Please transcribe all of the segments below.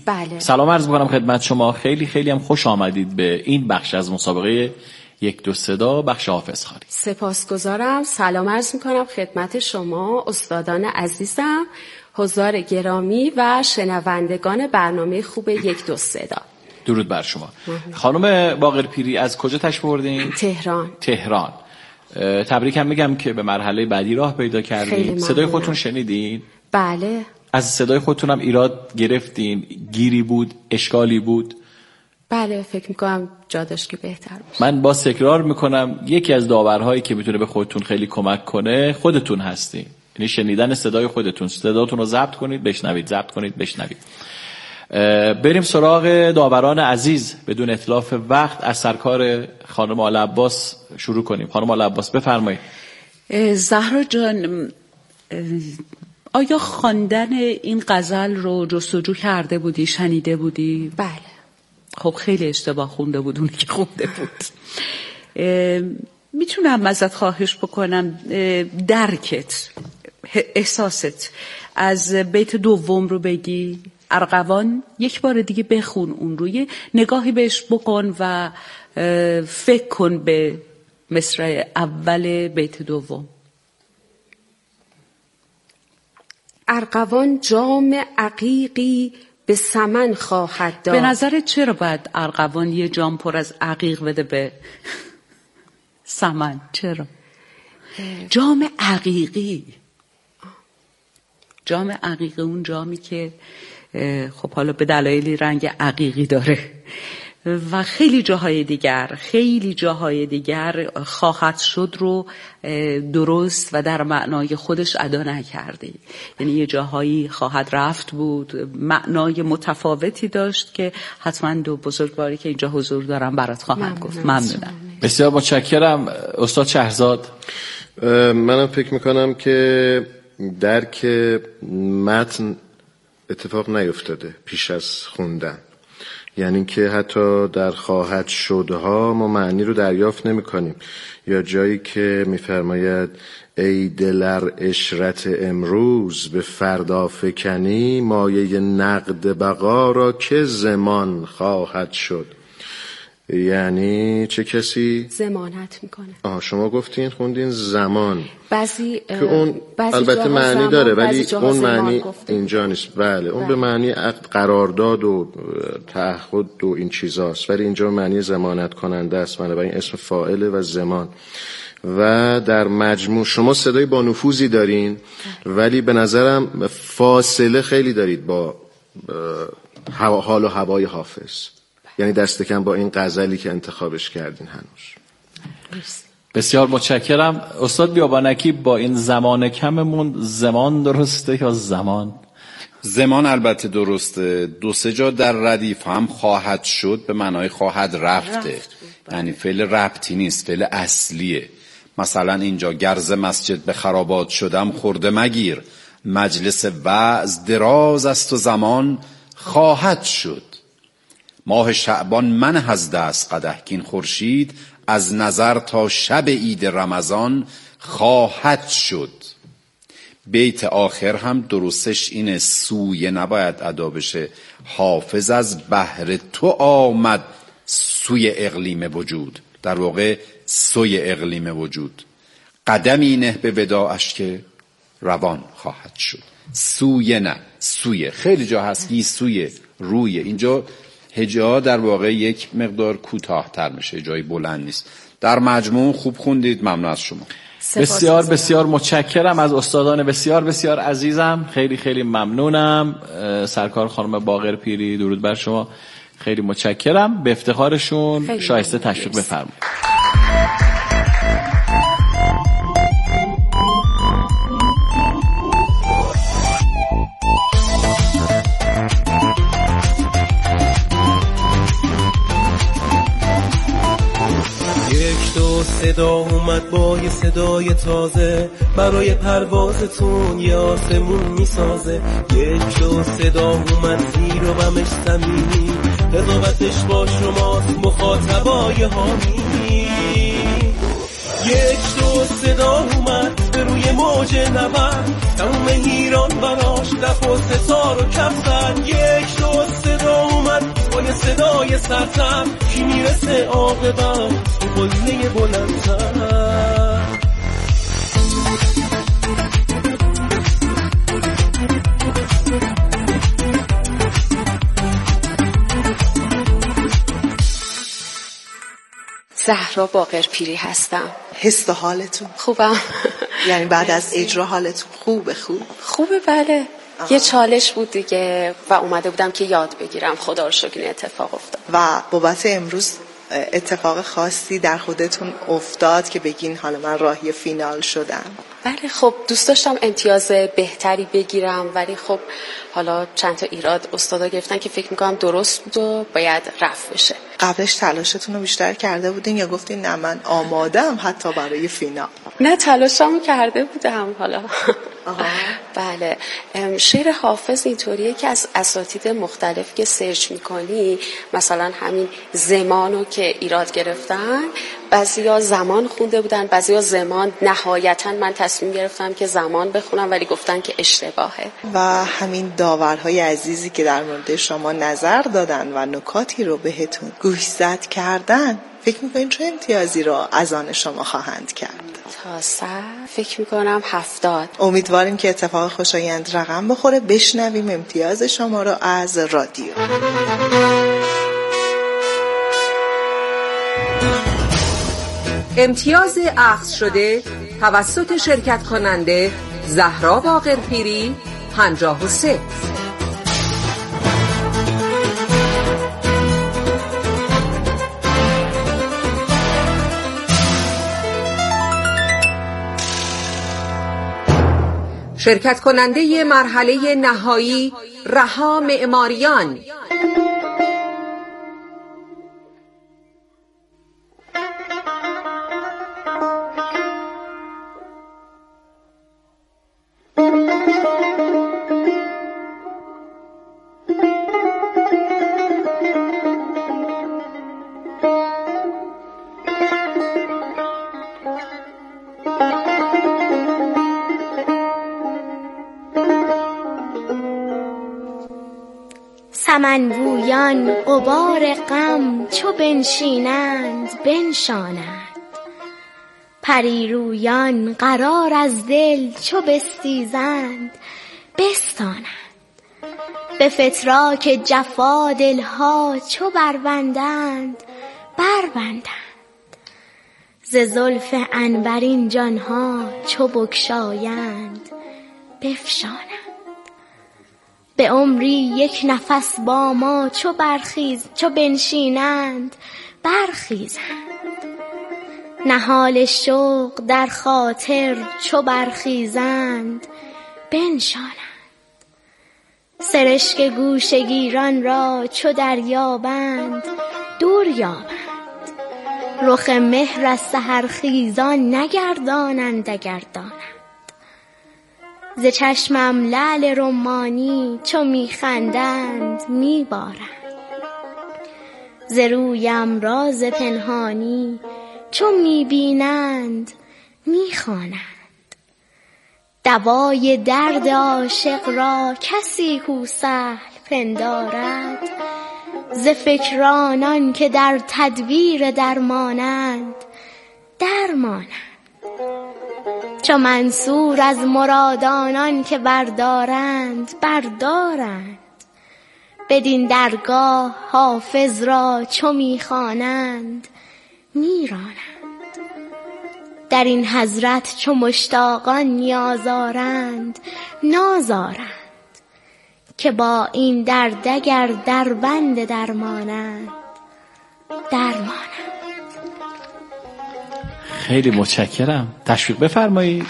بله. سلام عرض می‌کنم خدمت شما. خیلی خیلی هم خوش آمدید به این بخش از مسابقه یک دو صدا، بخش حافظخوانی. سپاسگزارم. سلام عرض می‌کنم خدمت شما استادان عزیزم، حضار گرامی و شنوندگان برنامه خوب یک دو صدا. درود بر شما. خانم باقرپیری از کجا تشریف آوردین؟ تهران. تبریک هم میگم که به مرحله بعدی راه پیدا کردین. صدای خودتون شنیدین؟ بله. از صدای خودتون هم ایراد گرفتین؟ گیری بود؟ اشکالی بود؟ بله، فکر میکنم جا داشت که بهتر باشه. من باز تکرار میکنم یکی از داورهایی که میتونه به خودتون خیلی کمک کنه خودتون هستین. یعنی شنیدن صدای خودتون. صداتون رو ضبط کنید، بشنوید، ضبط کنید، بشنوید. بریم سراغ داوران عزیز. بدون اتلاف وقت از سرکار خانم آل عباس شروع کنیم. خانم آل عباس بفرمایید. زهرا جان، آیا خواندن این غزل رو جستجو کرده بودی، شنیده بودی؟ بله. خب خیلی اشتباه خونده بود اونی که خونده بود. میتونم ازت خواهش بکنم درکت، احساست از بیت دوم رو بگی؟ ارغوان یک بار دیگه بخون اون رو، یه نگاهی بهش بکن و فکر کن به مصرع اول بیت دوم. ارغوان جام عقیقی به سمن خواهد داد. به نظرت چرا باید ارغوان یه جام پر از عقیق بده به سمن؟ چرا؟ جام عقیقی، جام عقیقی، اون جامی که خب حالا به دلایلی رنگ عقیقی داره و خیلی جاهای دیگر خواهد شد رو درست و در معنای خودش ادا نکردی. یعنی یه جاهایی خواهد رفت بود، معنای متفاوتی داشت که حتما دو بزرگواری که اینجا حضور دارم برات خواهم گفت. ممنونم. بسیار متشکرم. استاد شهرزاد. منم فکر میکنم که درک متن اتفاق نیفتاده پیش از خوندن. یعنی که حتی در خواهد شدها ما معنی رو دریافت نمی کنیم. یا جایی که میفرماید ای دلر اشرت امروز به فردا فکنی، مایه نقد بقا را که زمان خواهد شد. یعنی چه کسی ضمانت میکنه؟ شما گفتین خوندین زمان، بعضی که اون البته معنی داره ولی اون معنی اینجا نیست. بله اون به معنی قرارداد و تعهد و این چیزاست، ولی اینجا معنی ضمانت کننده است. بنابراین اسم فاعله و زمان. و در مجموع شما صدای با نفوذی دارین ولی به نظرم فاصله خیلی دارید با حال و هوای حافظ. یعنی دست کم با این غزلی که انتخابش کردین هنوز. بسیار متشکرم. استاد بیابانکی با این زمان کممون زمان درسته یا زمان؟ زمان البته درسته. دو سه جا در ردیف هم خواهد شد به معنای خواهد رفته. یعنی فعل ربطی نیست، فعل اصلیه. مثلا اینجا گرز مسجد به خرابات شدم خورده مگیر، مجلس وعظ دراز است و زمان خواهد شد. ماه شعبان من از دست قدح کین خورشید، از نظر تا شب عید رمضان خواهد شد. بیت آخر هم درستش اینه، سویه نباید ادا بشه. حافظ از بحر تو آمد سوی اقلیم وجود، در واقع سوی اقلیم وجود. قدمی نه به وداعش که روان خواهد شد. سویه نه، سویه. خیلی جا هست که سویه روی، اینجا هجا در واقع یک مقدار کوتاه‌تر میشه، جایی بلند نیست. در مجموع خوب خوندید. ممنون از شما. بسیار بسیار متشکرم از استادان بسیار بسیار عزیزم. خیلی خیلی ممنونم. سرکار خانم باقرپیری درود بر شما. خیلی متشکرم. به افتخارشون شایسته تشویق بفرمایید. صدا اومد با یه صدای تازه، برای پروازتون یه آسمون میسازه. یک دو صدا اومد زیر و بمش صمیمی، قضاوتش با شماست مخاطبای حامی. یک دو صدا اومد به روی موج نبرد، تموم ایران براش دف و ستار و کف زد. یک دو صدا صدای سرتر کی میرسه عاقبت تو قله بلندتر. زهرا باقرپیری هستم. حس و حالتون خوبم. یعنی بعد از اجرا حالتون خوبه؟ بله. یه چالش بود دیگه و اومده بودم که یاد بگیرم. خدا رو شکر این اتفاق افتاد. و بابت امروز اتفاق خاصی در خودتون افتاد که بگین حالا من راهی فینال شدم؟ بله خب دوست داشتم امتیاز بهتری بگیرم، ولی خب حالا چند تا ایراد استادا گرفتن که فکر میکنم درست بود و باید رفع بشه. قبلش تلاشتون رو بیشتر کرده بودین یا گفتین نه من آمادم حتی برای فینال؟ نه تلاشمو کرده بودم حالا. بله. شعر حافظ اینطوریه که از اساتید مختلف که سرچ میکنی، مثلا همین زمانو که ایراد گرفتن، بعضیا زمان خونده بودن، بعضیا زمان. نهایتا من تصمیم گرفتم که زمان بخونم ولی گفتن که اشتباهه. و همین داورهای عزیزی که در مورد شما نظر دادن و نکاتی رو بهتون گوشزد کردن، فکر میکنین چه امتیازی رو از آن شما خواهند کرد؟ تا 100 فکر میکنم 70. امیدواریم که اتفاق خوشایند رقم بخوره. بشنویم امتیاز شما رو از رادیو. امتیاز اخذ شده توسط شرکت کننده زهرا باقرپیری 53. شرکت کننده مرحله نهایی رها معماریان. سمنگویان غبار غم چو بنشینند بنشانند، پریرویان قرار از دل چو بستیزند بستانند، به فتراک جفا دلها چو بربندند بربندند، ز زلف عنبرین جانها چو بگشایند بفشانند، به عمری یک نفس با ما چو بنشینند برخیزند، نهال شوق در خاطر چو برخیزند بنشانند، سرشک گوشگیران را چو دریابند دور یابند، رخ مهر از سحرخیزان نگردانند اگر دانند، ز چشمم لعل رمانی چو میخندند میبارند، ز رویم راز پنهانی چو میبینند میخوانند، دوای درد عاشق را کسی کو سهل پندارد، ز فکرانان که در تدبیر درمانند درمانند، چو منصور از مرادانان که بردارند بردارند، بدین درگاه حافظ را چو میخوانند میرانند، در این حضرت چو مشتاقان نیازارند نازارند، که با این درد اگر در بند درمانند درمانند. خیلی متشکرم. تشویق بفرمایید.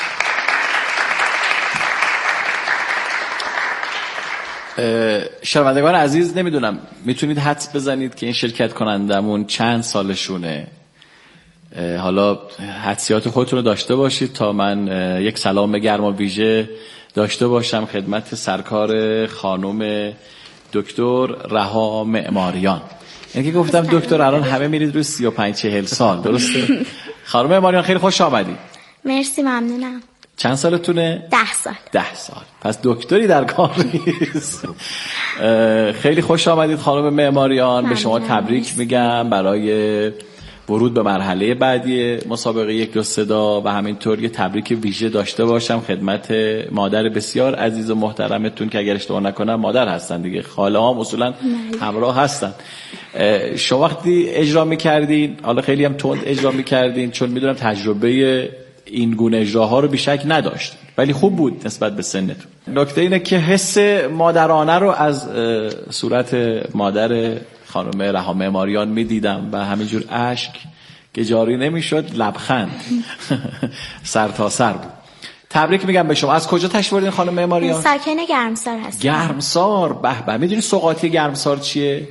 شنوندگان عزیز، نمیدونم میتونید حدس بزنید که این شرکت کنندمون چند سالشونه؟ حالا حدسیات خودتون رو داشته باشید تا من یک سلام گرم و ویژه داشته باشم خدمت سرکار خانم دکتر رها معماریان. یعنی که گفتم دکتر الان همه میرید روی 35-40 سال، درسته؟ خانم معماریان خیلی خوش آمدید. مرسی، ممنونم. چند سالتونه؟ 10 سال. 10 سال. پس دکتری در کار نیست. خیلی خوش آمدید خانم معماریان. به شما تبریک میگم برای ورود به مرحله بعدی مسابقه یک دو صدا و همینطور یه تبریک ویژه داشته باشم خدمت مادر بسیار عزیز و محترمتون که اگر اشتباه نکنم مادر هستن دیگه، خاله هم اصولا همراه هستن. شما وقتی اجرا میکردین، حالا خیلی هم تند اجرا میکردین چون میدونم تجربه این گونه اجراها رو بیشک نداشتین، ولی خوب بود نسبت به سنتون. نکته اینه که حس مادرانه رو از صورت مادر خانم رها معماریان میدیدم و همینجور اشک که جاری نمیشد، لبخند سر تا سر بود. تبریک میگم به شما. از کجا تشریف آوردین خانم معماریان؟ ساکن گرمسار هستم. گرمسار. به به. میدونی سوغاتی گرمسار چیه؟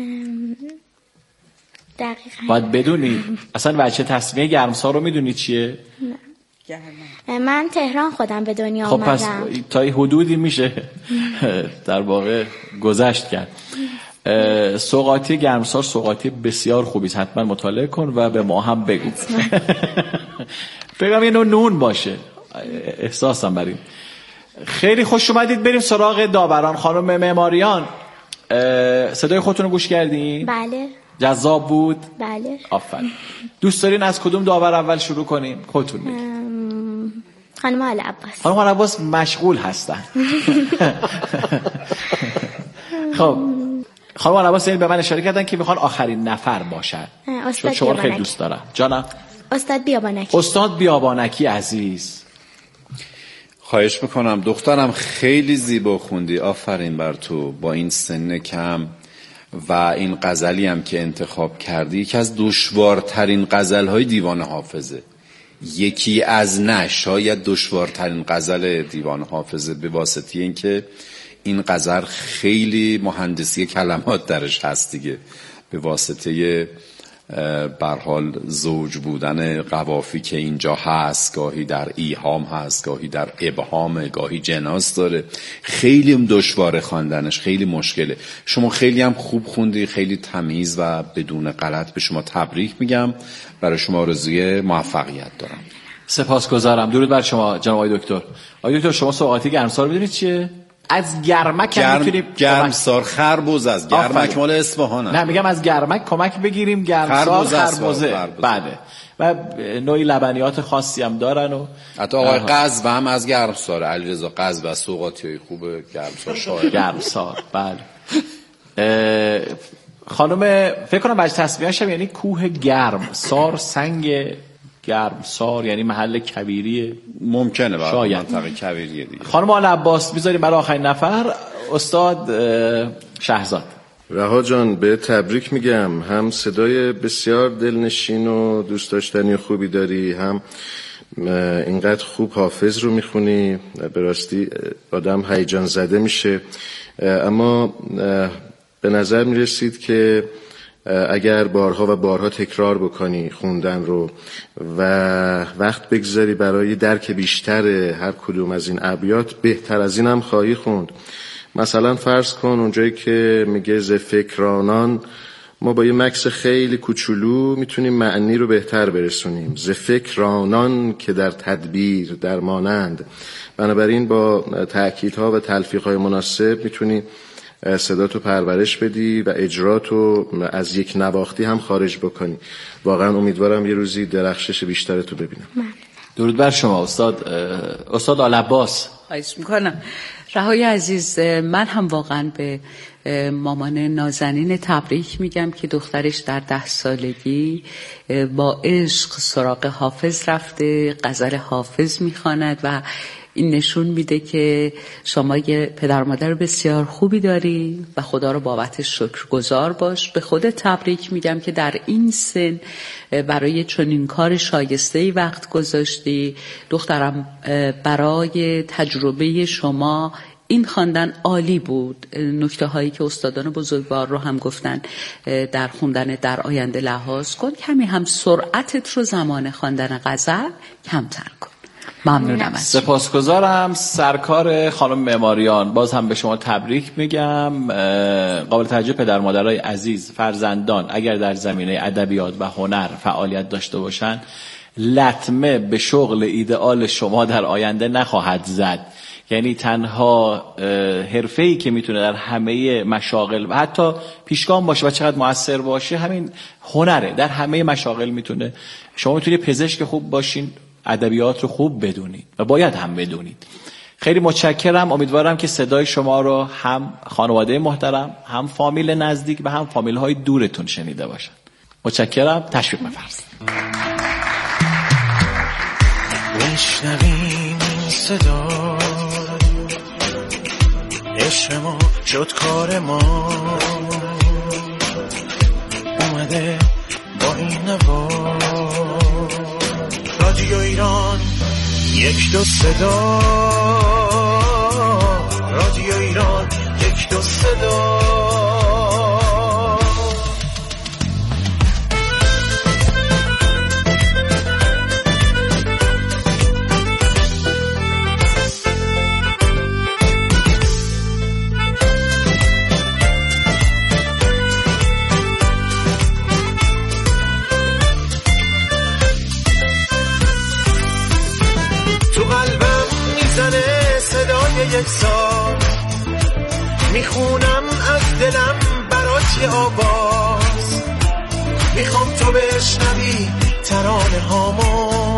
دقیقاً باید بدونی. اصلا وجه تسمیه گرمسار رو میدونی چیه؟ نه. من تهران خودم به دنیا خب آمدم. پس تا حدودی میشه در واقع گذشت کرد. سوغاتی گرمسار سوغاتی بسیار خوبی است، حتما مطالعه کن و به ما هم بگو. بگم یه نون باشه، احساسم بر این. خیلی خوش اومدید. بریم سراغ داوران. خانم معماریان صدای خودتون رو گوش کردین؟ بله. جذاب بود؟ بله. آفرین. دوست دارین از کدوم داور اول شروع کنیم؟ خودتون میگید. خانم آل عباس. خانم آل عباس مشغول هستن. خب خانم آل عباس به من اشاره کردن که میخوان آخرین نفر باشن. استاد شما خیلی دوست دارم. جانم. استاد بیابانکی. استاد بیابانکی عزیز. خواهش میکنم دخترم، خیلی زیبا خوندی، آفرین بر تو. با این سن کم و این غزلی هم که انتخاب کردی، یکی از دشوارترین غزل‌های دیوان حافظه. یکی از نه شاید دشوارترین غزل دیوان حافظه، به واسطه اینکه این غزل خیلی مهندسی کلمات درش هست دیگه، به واسطه به هر حال زوج بودن قوافی که اینجا هست، گاهی در ایهام هست، گاهی در ابهام، گاهی جناس داره. خیلی هم دشواره خواندنش، خیلی مشکله. شما خیلی هم خوب خوندی، خیلی تمیز و بدون غلط. به شما تبریک میگم، برای شما آرزوی موفقیت دارم. سپاسگزارم. درود بر شما جناب آقای دکتر. آقای دکتر شما سوغاتی گرمسار میدونید چیه؟ از گرمک هم میتونیم گرمسار خربوز از گرمک مال اصفهانه. نه میگم از گرمک کمک بگیریم. گرمسار خربوزه. بله. و نوعی لبنیات خاصی هم دارن و حتی آقای قزو هم از گرمسار، علیرضا قزو و سوغاتی خوب گرمسار شاعر. گرمسار بله. خانم فکر کنم وجه تسمیه‌اش هم یعنی کوه گرم سار، سنگ گرمسار یعنی محل کویری ممکنه شاید منطقه کویریه دیگه. خانم آل عباس میذاریم برای آخرین نفر استاد شهزاد. رها جان به تبریک میگم. هم صدای بسیار دلنشین و دوست داشتنی و خوبی داری، هم اینقدر خوب حافظ رو میخونی. به راستی آدم هیجان زده میشه. اما به نظر میرسید که اگر بارها و بارها تکرار بکنی خوندن رو و وقت بگذاری برای درک بیشتر هر کدوم از این ابیات، بهتر از این هم خواهی خوند. مثلا فرض کن اونجایی که میگه ز فکرانان، ما با یه مکس خیلی کوچولو میتونیم معنی رو بهتر برسونیم. ز فکرانان که در تدبیر در مانند. بنابراین با تأکیدها و تلفیقهای مناسب میتونی صداتو پرورش بدی و اجراتو از یک نواختی هم خارج بکنی. واقعا امیدوارم یه روزی درخشش بیشترتو ببینم. درود بر شما استاد آل عباس. خواهش میکنم. رهای عزیز، من هم واقعا به مامان نازنین تبریک میگم که دخترش در 10 سالگی با عشق سراغ حافظ رفته، غزل حافظ میخواند و این نشون میده که شما یه پدر مادر بسیار خوبی داری و خدا رو بابت شکرگزار باش. به خودت تبریک میگم که در این سن برای چنین کار شایسته‌ای وقت گذاشتی. دخترم برای تجربه شما این خواندن عالی بود. نکته هایی که استادان بزرگوار رو هم گفتن در خوندن در آینده لحاظ کن. کمی هم سرعتت رو زمان خواندن غزل کمتر کن. ممنونم. سپاسگزارم. سرکار خانم معماریان، باز هم به شما تبریک میگم. قابل توجه پدر مادرای عزیز، فرزندان اگر در زمینه ادبیات و هنر فعالیت داشته باشن لطمه به شغل ایدئال شما در آینده نخواهد زد. یعنی تنها حرفه‌ای که میتونه در همه مشاغل و حتی پیشگام باشه و چقدر مؤثر باشه همین هنره. در همه مشاغل میتونه. شما میتونید پزشک خوب باشین، ادبیات رو خوب بدونید و باید هم بدونید. خیلی متشکرم. امیدوارم که صدای شما رو هم خانواده محترم، هم فامیل نزدیک و هم فامیل های دورتون شنیده باشن. متشکرم. تشویق بفرمایید. بشنویم این صدا، عشق ما شد کار ما، اومده با این نوا. رادیو ایران یک دو صدا، رادیو ایران یک دو صدا. یک سال میخونم از دلم برات یه آواز، میخوام تو بشنوی ترانه هامو،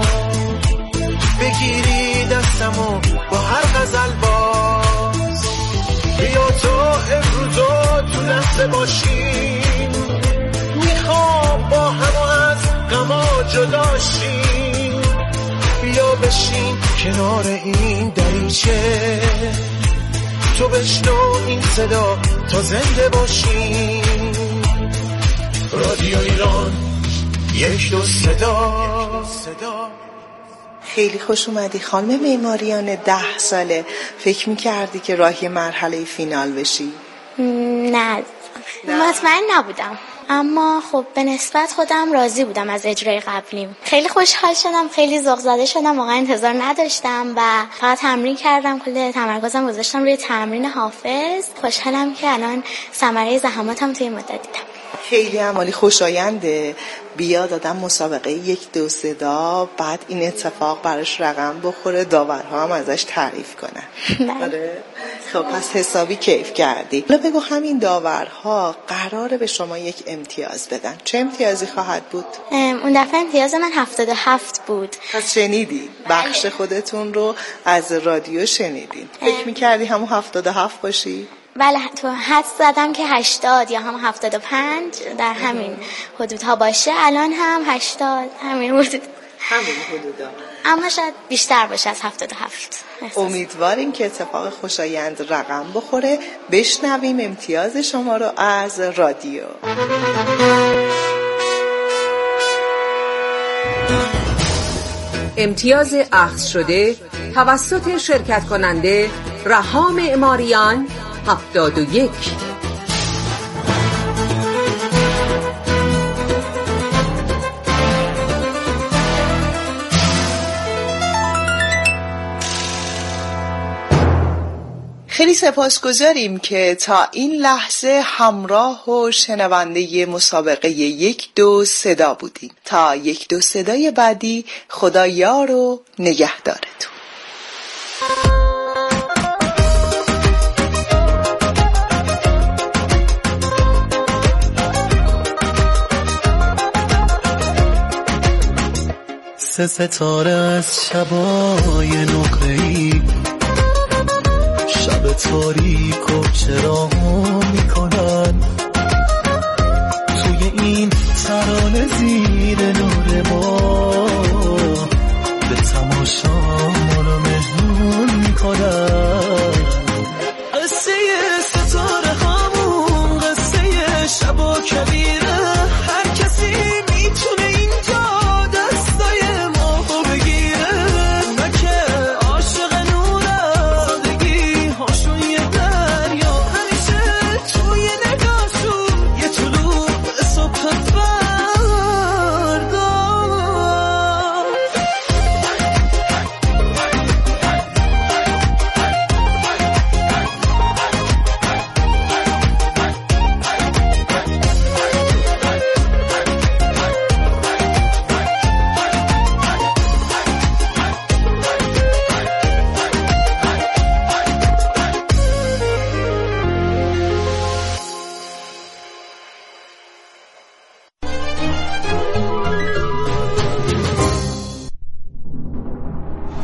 بگیری دستمو با هر غزل باز. بیا تو امروزو تو لحظه باشیم، میخوام با همو از غما جداشیم. بیا بشین کنار این دریچه، تو بشنو این صدا تا زنده باشیم. رادیو ایران یک دو صدا. خیلی خوش اومدی خانم معماریان. 10 ساله فکر میکردی که راهی مرحله فینال بشی؟ نه مطمئن نبودم، اما خب به نسبت خودم راضی بودم از اجرای قبلیم. خیلی خوشحال شدم، خیلی ذوق زده شدم، واقعا انتظار نداشتم و فقط تمرین کردم. کل تمرکزم گذاشتم روی تمرین حافظ. خوشحالم که الان ثمره زحماتم توی مدت دیدم. خیلی عمالی خوشاینده. بیاد آدم مسابقه یک دو صدا بعد این اتفاق براش رقم بخوره، داورها هم ازش تعریف کنن. آره. خب پس حسابی کیف کردی. حالا بگو همین داورها قراره به شما یک امتیاز بدن، چه امتیازی خواهد بود؟ اون دفعه امتیاز من 77 بود. پس شنیدی؟ بخش خودتون رو از رادیو شنیدین. فکر میکردی همون 77 باشی؟ بله، تو حد زدم که 80 یا هم 75 در همین حدودها باشه. الان هم 80 همین حدودا، اما شاید بیشتر باشه از 77. امیدواریم که اتفاق خوشایند رقم بخوره. بشنویم امتیاز شما رو از رادیو. امتیاز اخذ شده توسط شرکت کننده رها معماریان 71. خیلی سپاسگزاریم که تا این لحظه همراه و شنونده مسابقه یک دو صدا بودیم. تا یک دو صدای بعدی، خدا یار و نگهدارتون. سه ستاره از شبای نقره‌ای، شب تاریک و چراغ میکنن، توی این ترانه زیر نور ما به تماشا ما رو مهمون میکنن. قصه ستاره همون قصه شب و کبیره، هر کسی میتونه اینجا دستای ما بگیره. اونا که عاشق نوره، سادگی هاشون یه دریا، همیشه توی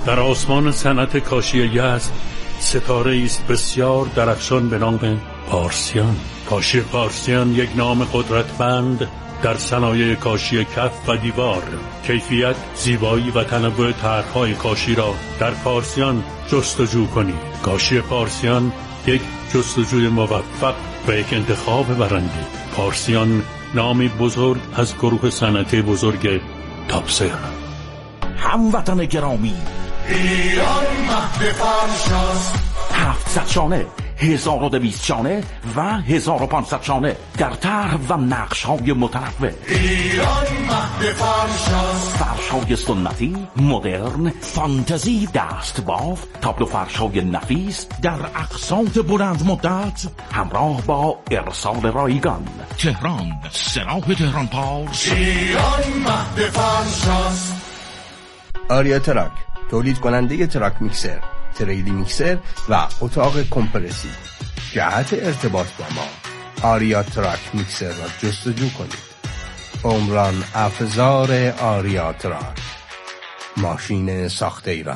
در آسمان صنعت کاشی یزد ستاره است بسیار درخشان به نام پارسیان. کاشی پارسیان یک نام قدرتمند در صنایع کاشی کف و دیوار. کیفیت، زیبایی و تنوع طرح‌های کاشی را در پارسیان جستجو کنید. کاشی پارسیان یک جستجوی موفق و یک انتخاب برنده. پارسیان نامی بزرگ از گروه صنعتی بزرگ تاپسر. هموطن گرامی، ایران مهد فرشاست. 700 شانه، 1200 شانه و 1500 شانه در طرح و نقش‌های متنوع. ایران مهد فرشاست. فرش‌های سنتی، مدرن، فانتزی، دستباف، تابلو فرش‌های نفیس در اقساط بلند مدت همراه با ارسال رایگان. تهران، سراح تهران پارس. ایران مهد فرشاست. آریا تراک، تولید کننده تراک میکسر، تریلی میکسر و اتاق کمپرسی. جهت ارتباط با ما آریا تراک میکسر را جستجو کنید. عمران افزار آریا تراک، ماشین ساخت ایران.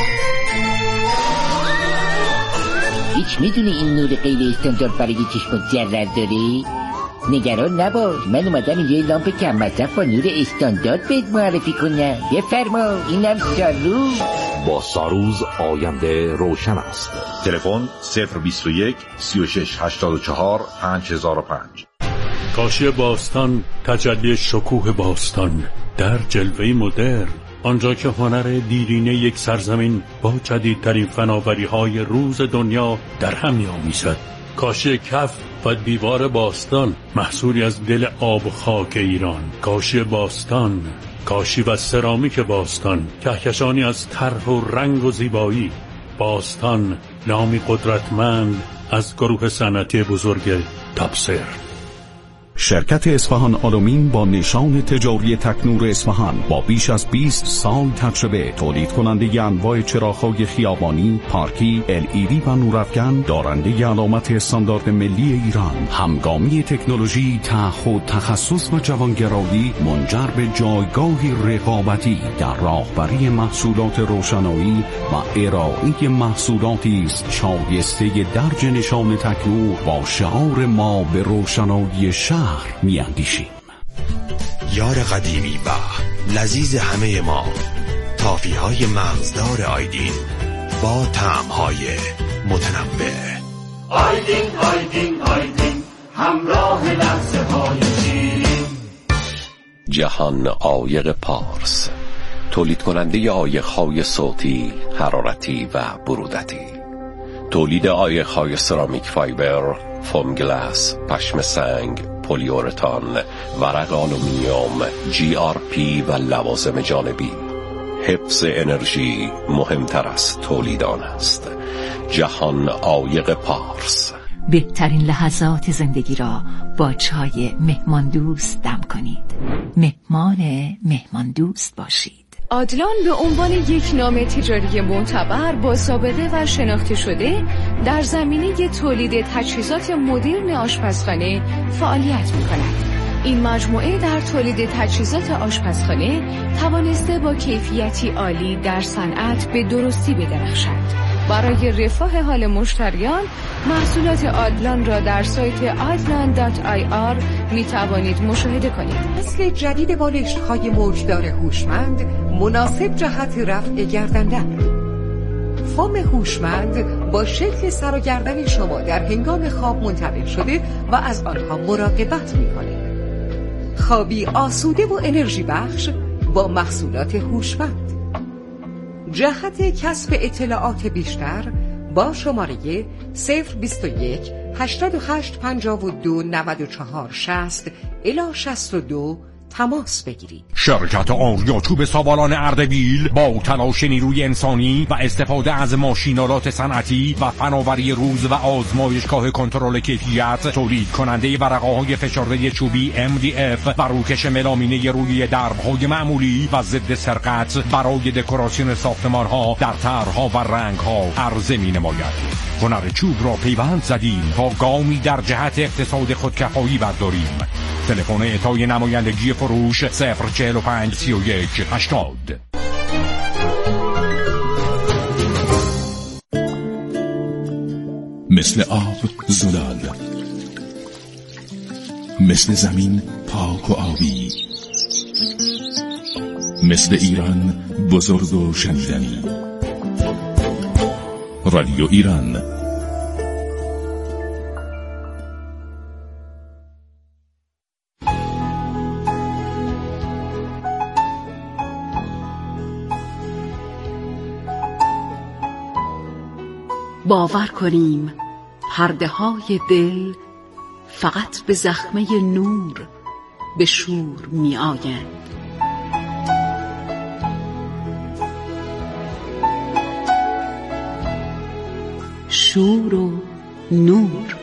هیچ میدونی این نور غیر استاندارد برای چشم ضرر داره؟ نگران نباش، من اومدم اینجا یه لامپ کم مصرف با نور استاندارد بهت معرفی کنم. بفرما، اینم ساروز. با ساروز آینده روشن است. تلفن 021 36 84 5005. کاشی باستان، تجلی شکوه باستان در جلوه مدرن. آنجا که هنر دیرینه یک سرزمین با جدیدترین فناوری‌های روز دنیا در هم می‌آمیزد. کاشی کف و دیوار باستان، محصولی از دل آب و خاک ایران. کاشی باستان، کاشی و سرامیک باستان، کهکشانی از طرح و رنگ و زیبایی. باستان نامی قدرتمند از گروه صنعتی بزرگ تاپسر. شرکت اصفهان آلومین با نشان تجاری تکنور اصفهان با بیش از 20 سال تجربه، تولید کننده انواع چراغ‌های خیابانی، پارکی، LED و نورافکن، دارنده علامت استاندارد ملی ایران. همگامی تکنولوژی، تعهد، تخصص و جوانگرایی منجر به جایگاهی رقابتی در راهبری محصولات روشنایی و ارائه محصولاتی است شایسته درج نشان تکنور با شعار ما به روشنایی شهر میاندیشیم. یار قدیمی و لذیذ همه ما، تافی‌های مغزدار آیدین با طعم‌های متنوع. آیدین همراه لحظه‌های شیرین. جهان عایق پارس، تولید کننده عایق‌های صوتی، حرارتی و برودتی. تولید عایق‌های سرامیک فایبر، فوم گلاس، پشم سنگ، پلیورتان، ورق آلومینیوم، GRP و لوازم جانبی. حفظ انرژی مهمتر از تولید آن است. جهان عایق پارس. بهترین لحظات زندگی را با چای مهمان دوست دم کنید. مهمان دوست باشید. آدلان به عنوان یک نام تجاری معتبر با سابقه و شناخته شده در زمینه تولید تجهیزات مدرن آشپزخانه فعالیت می‌کند. این مجموعه در تولید تجهیزات آشپزخانه توانسته با کیفیتی عالی در صنعت به درستی بدرخشد. برای رفاه حال مشتریان، محصولات آدلان را در سایت adlan.ir می توانید مشاهده کنید. نسل جدید بالشت‌های موجدار هوشمند مناسب جهت رفع گردندن. فوم هوشمند با شکل سر و گردن شما در هنگام خواب منتقل شده و از آنها مراقبت می‌کند. خوابی آسوده و انرژی بخش با محصولات هوشمند. جهت کسب اطلاعات بیشتر با شماره 021 88 52 94 60 الی 62 تماس بگیرید. شرکت آریا چوب ساوالان اردبیل با تلاش نیروی انسانی و استفاده از ماشینالات صنعتی و فناوری روز و آزمایشگاه کنترل کیفیت، تولید کننده ورقه‌های فشرده چوبی MDF و روکش ملامینه روی درب‌های معمولی و ضد سرقت برای دکوراسیون ساختمان‌ها در طرح‌ها و رنگ‌ها عرضه می‌نماید. هنر چوب را پیوند زدیم تا گامی در جهت اقتصاد خودکفایی برداریم. تلفن اعطای نمایندگی فروش 045 31 80. مثل آب زلال، مثل زمین پاک و آبی، مثل ایران بزرگ و شنیدنی. رادیو ایران. باور کنیم پرده های دل فقط به زخمه نور به شور می آیند. شور و نور.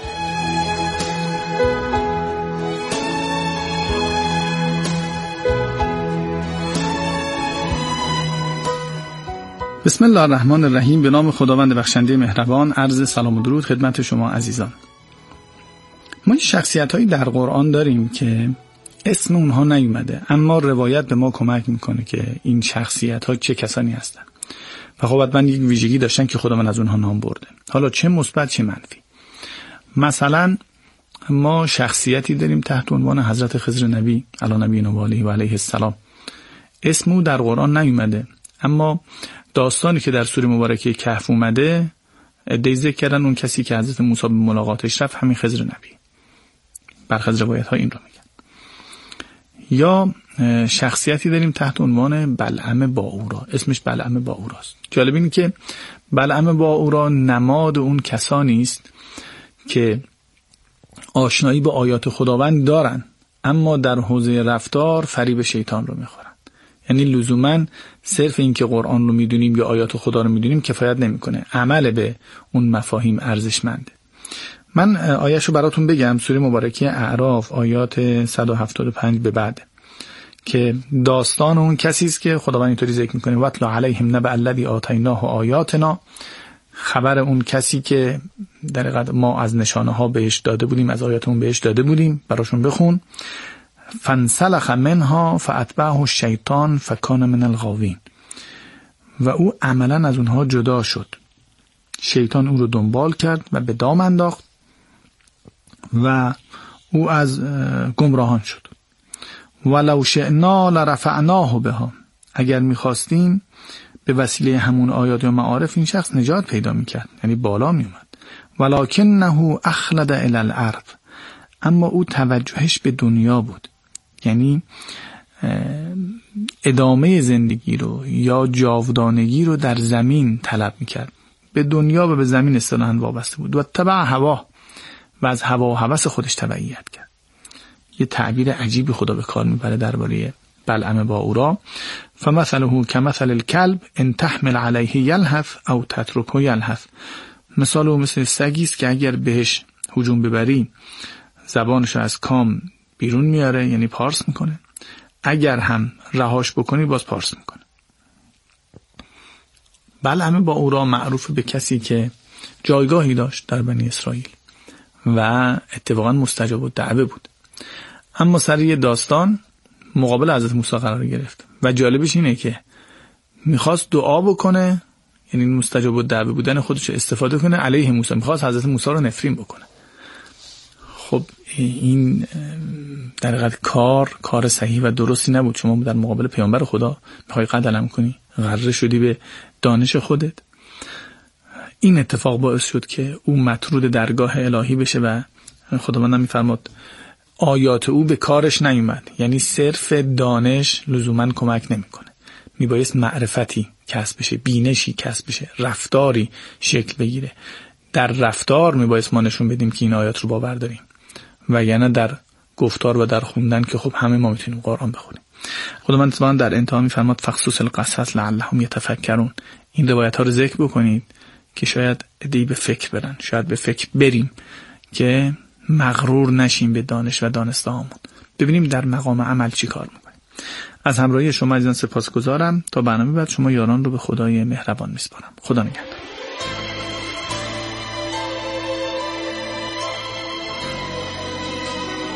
بسم الله الرحمن الرحیم. به نام خداوند بخشنده مهربان. عرض سلام و درود خدمت شما عزیزان. ما شخصیت‌هایی در قرآن داریم که اسم اونها نیومده، اما روایت به ما کمک میکنه که این شخصیت‌ها چه کسانی هستند و خب حتما یک ویژگی داشتن که خداوند از اونها نام برده، حالا چه مثبت چه منفی. مثلا ما شخصیتی داریم تحت عنوان حضرت خضر نبی علی نبینا و علیه السلام. اسم او در قرآن نیومده، اما داستانی که در سوره مبارکه کهف اومده ادعای ذکر کردن اون کسی که حضرت موسی به ملاقاتش رفت همین خضر نبی. برخی از روایت ها این رو میگن. یا شخصیتی داریم تحت عنوان بلعم باعورا. اسمش بلعم باعوراست. جالب اینه که بلعم باعورا نماد اون کسانی است که آشنایی با آیات خداوند دارن، اما در حوزه رفتار فریب شیطان رو میخورن. یعنی لزوما صرف این که قرآن رو میدونیم یا آیات خدا رو میدونیم کفایت نمیکنه، عمل به اون مفاهیم ارزشمنده. من آیه‌شو رو براتون بگم. سوره مبارکه اعراف آیات 175 به بعد که داستان اون کسی است که خداوند اینطوری ذکر میکنه: واتل علیهم نبأ الذی آتیناه آیاتنا. خبر اون کسی که در حقیقت ما از نشانه ها بهش داده بودیم، از آیاتمون بهش داده بودیم، براشون بخون. فانسلخ منها فاتبعه الشیطان فکان من الغاوین. و او عملا از اونها جدا شد، شیطان او رو دنبال کرد و به دام انداخت و او از گمراهان شد. ولو شئنا لرفعناه بها. اگر می‌خواستیم به وسیله همون آیات و معارف این شخص نجات پیدا می‌کرد، یعنی بالا می‌اومد. ولکنه اخلد الی الارض. اما او توجهش به دنیا بود، یعنی ادامه زندگی رو یا جاودانگی رو در زمین طلب می‌کرد. به دنیا و به زمین اصطلاحاً وابسته بود. و تبع هوا. و از هوا و هوس خودش تبعیت کرد. یه تعبیر عجیبی خدا به کار میبره درباره بلعم باعورا. فمثله کمثل الکلب ان تحمل علیه یلهث او تترکه یلهث. مثال او مثل سگی است که اگر بهش هجوم ببری زبانش از کام بیرون میاره، یعنی پارس میکنه، اگر هم رهاش بکنی باز پارس میکنه. بلعم باعورا معروف به کسی که جایگاهی داشت در بنی اسرائیل و اتفاقا مستجاب الدعوه بود، اما سر یه داستان مقابل حضرت موسی قرار گرفت و جالبش اینه که میخواست دعا بکنه، یعنی مستجاب الدعوه بودن خودش استفاده کنه علیه موسی، میخواست حضرت موسی رو نفرین بکنه. خب این در حقیقت کار صحیح و درستی نبود. شما در مقابل پیامبر خدا میخوای قد علم کنی، غره شدی به دانش خودت. این اتفاق باعث شد که او مطرود درگاه الهی بشه و خداوند میفرماد آیات او به کارش نیومد. یعنی صرف دانش لزوما کمک نمیکنه، میبایست معرفتی کسب بشه، بینشی کسب بشه، رفتاری شکل بگیره. در رفتار میبایست ما نشون بدیم که این آیات رو باور داریم، وگرنه در گفتار و در خوندن که خب همه ما میتونیم قرآن بخونیم. خداوند سبحانه در انتها میفرماد فخصوص القصص لعلهم یتفکرون. این روایت ها رو ذکر بکنید که شاید عده‌ای به فکر برن، شاید به فکر بریم که مغرور نشیم به دانش و دانسته هامون. ببینیم در مقام عمل چی کار میکنیم. از همراهی شما عزیزان سپاسگزارم. تا برنامه بعد شما یاران رو به خدای مهربان میسپارم. خدا نگهدار.